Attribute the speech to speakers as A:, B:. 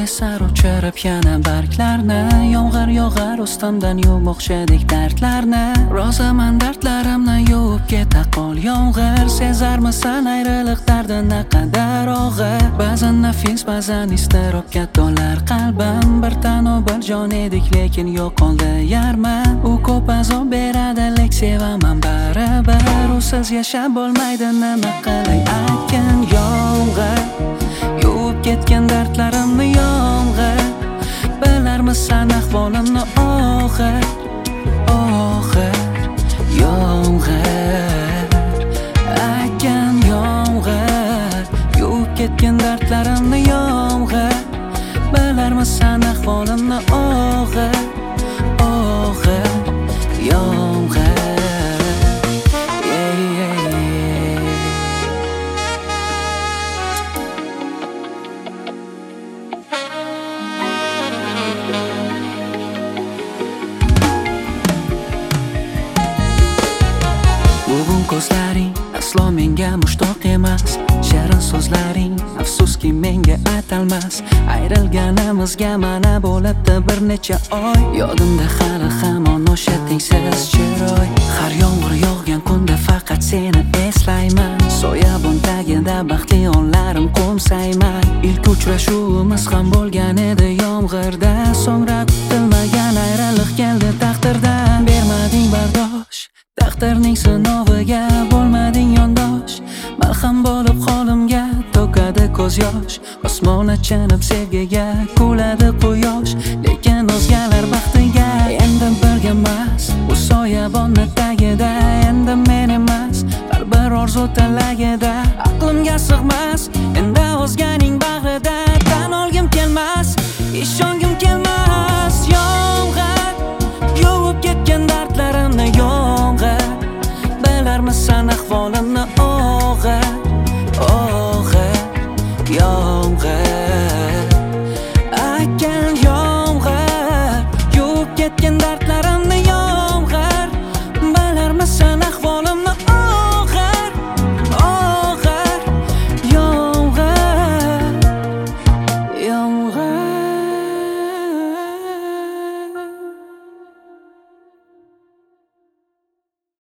A: sarib chirib yana barglarni, yomg'ir yog'ar ustimdan yuvmoqchidek dardlarni. Rozaman dardlarimni yuvib keta qol yomg'ir. Sezarmisan ayriliq dardi naqadar og'ir. Ba'zan nafis, ba'zan iztirobga to'lar qalbim. Bir tanu bir jon edik, lekin yo'qoldi yarman. U ko'p azob beradi, lek sevaman baribir. Usiz yashab bo'lmaydi, nima qilay aytgin yomg'ir. Yuvib ketgan dardlarimni yomg'ir. Bilarmisan ahvolimni og'ir, og'ir yomg'ir. Aytgan yomg'ir. Yuvib ketgan dardlarimni yomg'ir. Bilarmisan ahvolimni og'ir, og'ir yomg'ir. Bugun ko'zlaring aslo menga mushtoq emas. Shirin so'zlaring afsuski menga aytalmas. Ayrilganimizga mana bo'libdi bir necha oy. Yodimda hali hamon o'sha tengsiz chiroy. Har yomg'ir yog'gan kunda faqat seni eslayman. Soyabon tagida baxtli onlarim qo'msayman. Ilk uchrashuvimiz ham bo'lgan edi yomg'irda. So'ngra kutilmagan ayriliq keldi taqdirdan. Bermading bardosh taqdirning sinoviga, bo'lmading yondosh. Malham bo'lib holimga to'kadi ko'z yosh. Osmon achinib sevgiga kuladi quyosh. Lekin o'zgalar baxtiga endi birga emas. U soyabonni tagida endi men emas. Har bir orzu tilagida aqlimga sig'mas. Endi o'zganing bag'rida